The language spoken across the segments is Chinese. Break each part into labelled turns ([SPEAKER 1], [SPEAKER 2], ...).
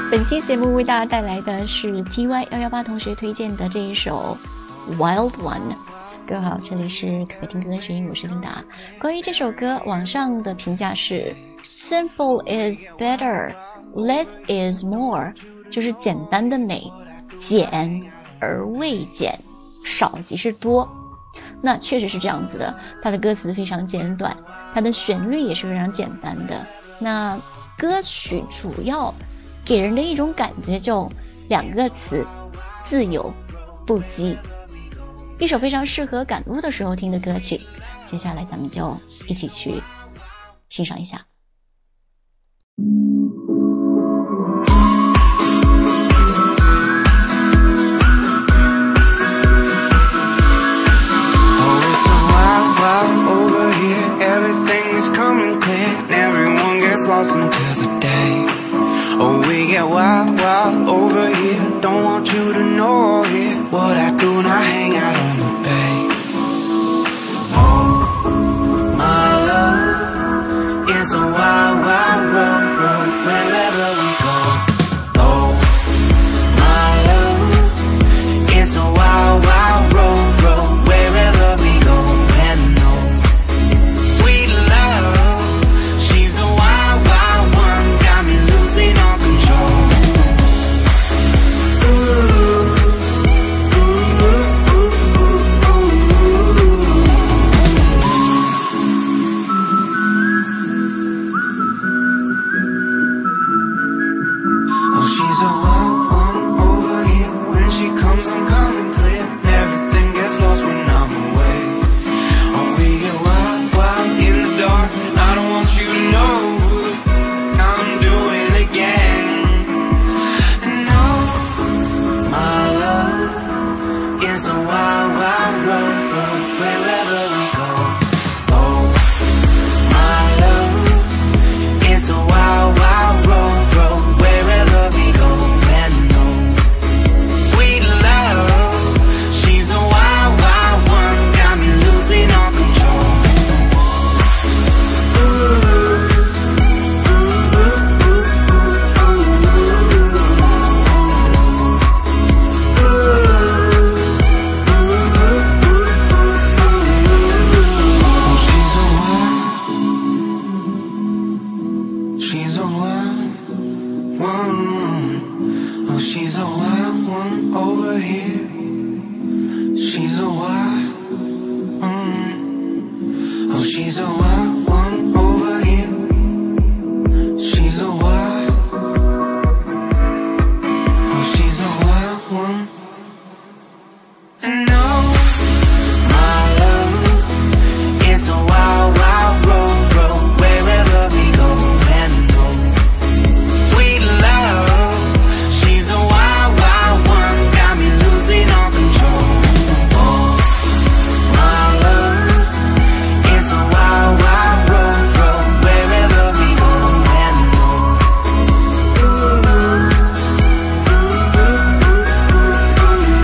[SPEAKER 1] 本期节目为大家带来的是 TY118 同学推荐的这一首 Wild One。 各位好，这里是可听歌学英，我是琳达。关于这首歌，网上的评价是 Simple is better, less is more， 就是简单的美，简而未简，少即是多。那确实是这样子的，它的歌词非常简短，它的旋律也是非常简单的。那歌曲主要给人的一种感觉就两个词，自由不羁，一首非常适合赶路的时候听的歌曲。接下来咱们就一起去欣赏一下。
[SPEAKER 2] Lost until the day. Oh, we get wild, wild over here. Don't want you to know here what I do when I hang out on the bay. Oh, my love is a wild, wild road, road wherever we go. Oh, my love is a wild, wild road, road wherever we go. And no, sweet love, she's a wild, wild one, got me losing all control. Ooh, ooh, ooh, ooh, ooh, ooh. Oh, she's a wild one over here. When she comes, I'm coming clear. And everything gets lost when I'm away. Oh, we get wild, wild in the dark. I don't want you to know who the I'm doing again. No, my love is a wild, wild road, road wherever we go. Oh, my love is a wild, wild road, road wherever we go. And no, sweet love, she's a wild, wild one, got me losing all control. Ooh. She's a wild one. Oh, she's a wild one over here. She's a wild one. Oh, she's a wild one over here. She's a wild. Oh, she's a wild one. And no, my love is a wild, wild road, road wherever we go. And no, sweet love, she's a wild, wild one, got me losing all control. Oh, my love is a wild, wild road, road wherever we go. And no, ooh, ooh, ooh, ooh, ooh.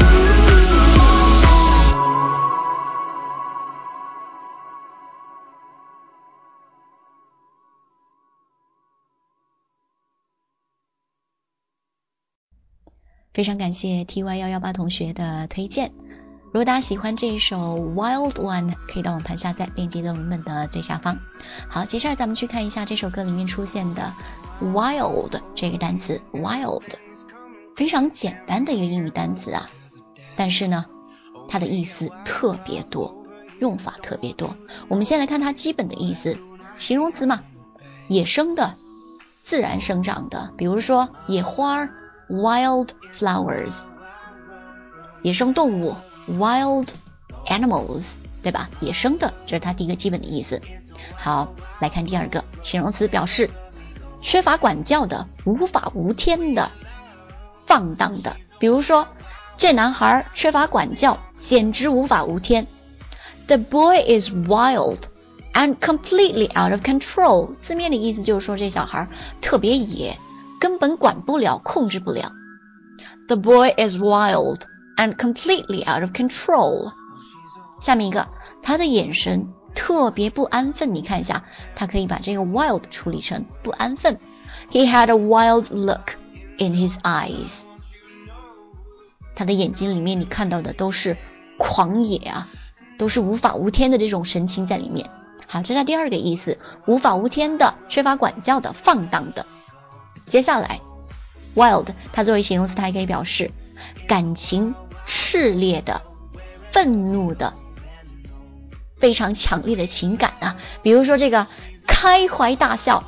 [SPEAKER 1] 非常感谢 TY118 同学的推荐。如果大家喜欢这一首 Wild One， 可以到网盘下载，链接在文本的最下方。好，接下来咱们去看一下这首歌里面出现的 wild 这个单词。 wild 非常简单的一个英语单词啊，但是呢它的意思特别多，用法特别多。我们先来看它基本的意思。形容词嘛，野生的，自然生长的，比如说野花 wild flowers， 野生动物 wild animals， 对吧？野生的，这是它第一个基本的意思。好，来看第二个形容词，表示缺乏管教的，无法无天的，放荡的。比如说这男孩缺乏管教，简直无法无天。 The boy is wild and completely out of control， 字面的意思就是说这小孩特别野，根本管不了，控制不了。 The boy is wild and completely out of control。 下面一个，他的眼神特别不安分，你看一下，他可以把这个 wild 处理成不安分。 He had a wild look， in his eyes， 他的眼睛里面你看到的都是狂野啊，都是无法无天的这种神情在里面。好，这是他第二个意思，无法无天的，缺乏管教的，放荡的。接下来 wild 它作为形容词，它还可以表示感情炽烈的，愤怒的，非常强烈的情感啊。比如说这个开怀大笑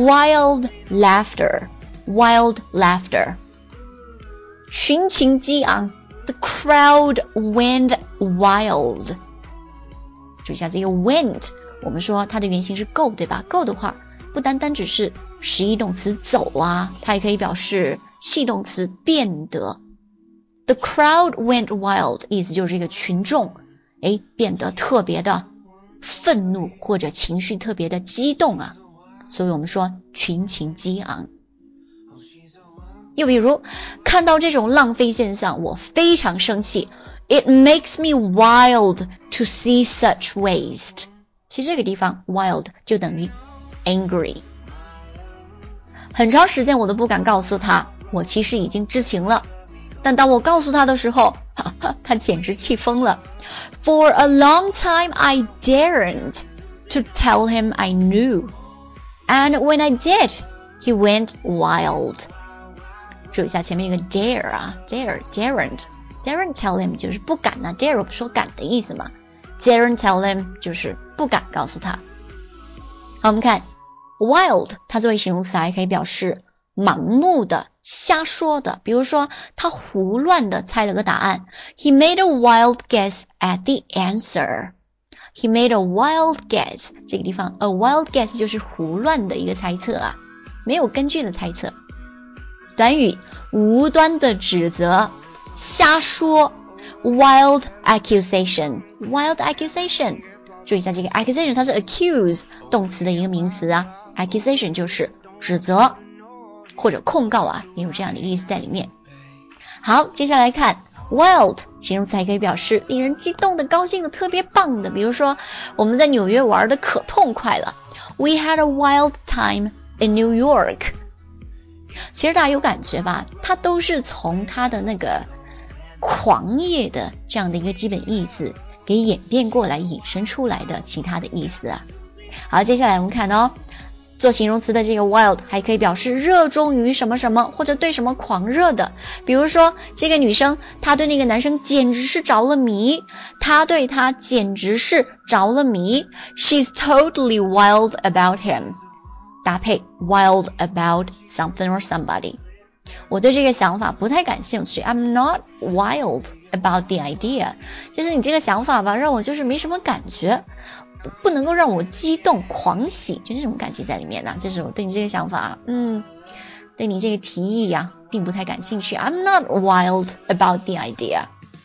[SPEAKER 1] wild laughter， wild laughter， 群情激昂 the crowd went wild。 注意一下这个 went， 我们说它的原型是 go 对吧？ go 的话不单单只是实义动词走啊，它也可以表示系动词变得。 The crowd went wild 意思就是这个群众变得特别的愤怒或者情绪特别的激动啊，所以我们说群情激昂。又比如看到这种浪费现象我非常生气， It makes me wild to see such waste。 其实这个地方 wild 就等于 angry。 很长时间我都不敢告诉他我其实已经知情了，但当我告诉他的时候他简直气疯了。 For a long time I daren't to tell him I knew, and when I did, he went wild。 注意一下前面有个 dare 啊 daren't tell him 就是不敢啊， dare 不说敢的意思嘛， daren't tell him 就是不敢告诉他。好，我们看 wild 它作为形容词还可以表示盲目的，瞎说的。比如说他胡乱的猜了个答案， He made a wild guess at the answer。 He made a wild guess， 这个地方 a wild guess 就是胡乱的一个猜测啊，没有根据的猜测。短语无端的指责，瞎说 wild accusation， wild accusation。 注意一下这个 accusation 它是 accuse 动词的一个名词啊， accusation 就是指责或者控告啊，也有这样的意思在里面。好，接下来看 wild 形容词还可以表示令人激动的，高兴的，特别棒的。比如说我们在纽约玩的可痛快了， We had a wild time in New York。 其实大家有感觉吧，它都是从它的那个狂野的这样的一个基本意思给演变过来引申出来的其他的意思啊。好，接下来我们看哦，做形容词的这个 wild 还可以表示热衷于什么什么或者对什么狂热的。比如说这个女生她对那个男生简直是着了迷，她对他简直是着了迷， She's totally wild about him。 搭配 wild about something or somebody。 我对这个想法不太感兴趣， I'm not wild about the idea， 就是你这个想法吧让我就是没什么感觉，不能够让我激动狂喜，就这种感觉在里面呢。就是我对你这个想法对你这个提议呀并不太感兴趣， I'm not wild about the idea。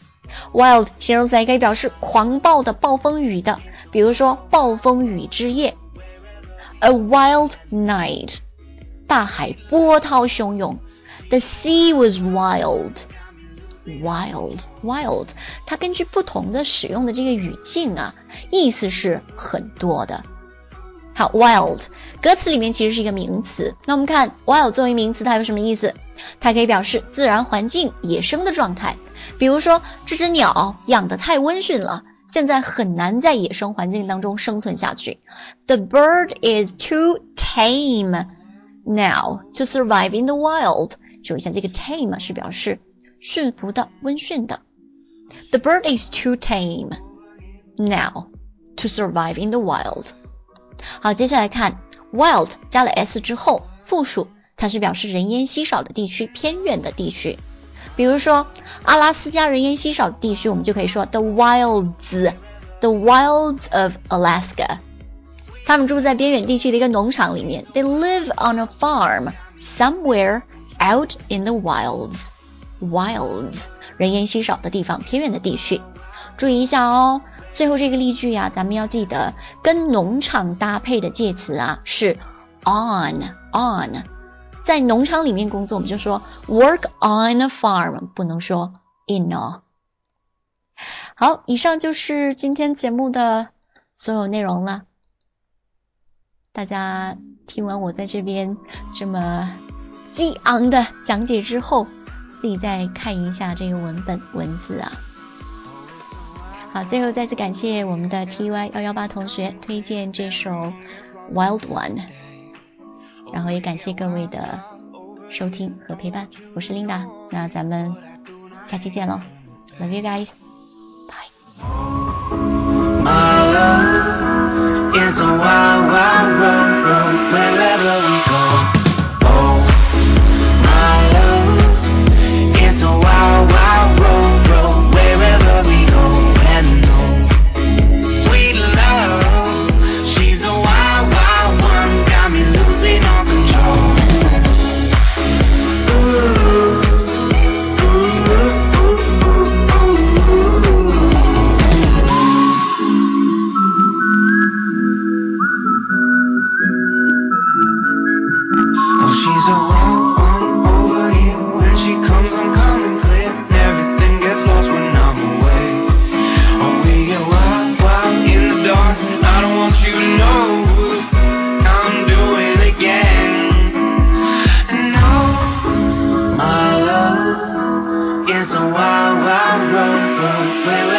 [SPEAKER 1] Wild 形容词还可以表示狂暴的，暴风雨的。比如说暴风雨之夜 A wild night， 大海波涛汹涌， The sea was wild。 wild 它根据不同的使用的这个语境啊，意思是很多的。好 wild 歌词里面其实是一个名词，那我们看 wild 作为名词它有什么意思？它可以表示自然环境野生的状态。比如说这只鸟养得太温驯了，现在很难在野生环境当中生存下去。 The bird is too tame now to survive in the wild。 注意一下这个 tame 是表示驯服的，温驯的。 The bird is too tame now to survive in the wild。 好，接下来看 wild 加了 s 之后复数，它是表示人烟稀少的地区，偏远的地区。比如说阿拉斯加人烟稀少的地区，我们就可以说 the wilds of Alaska。 他们住在边远地区的一个农场里面， They live on a farm somewhere out in the wilds。 wilds 人烟稀少的地方，偏远的地区。注意一下哦，最后这个例句咱们要记得跟农场搭配的介词是 on。 在农场里面工作我们就说 work on a farm， 不能说 in a。 好，以上就是今天节目的所有内容了。大家听完我在这边这么激昂的讲解之后，自己再看一下这个文字啊。好，最后再次感谢我们的 TY118 同学推荐这首 Wild One， 然后也感谢各位的收听和陪伴，我是 Linda， 那咱们下期见咯 ，Love you guys， bye。
[SPEAKER 2] My love is a wild, wild road, road wherever we go. Oh, my love is a wild, wild road, road wherever we go. And oh, sweet love, she's a wild, wild one, got me losing all control. Ooh, ooh, ooh, ooh, ooh, ooh. Oh, she's a wild one over here. When she comes, I'm coming clear. And everything gets lost when I'm away. Oh, we get wild, wild in the dark. I don't want you to know who the I'm doing again. No, my love is a wild, wild road, road where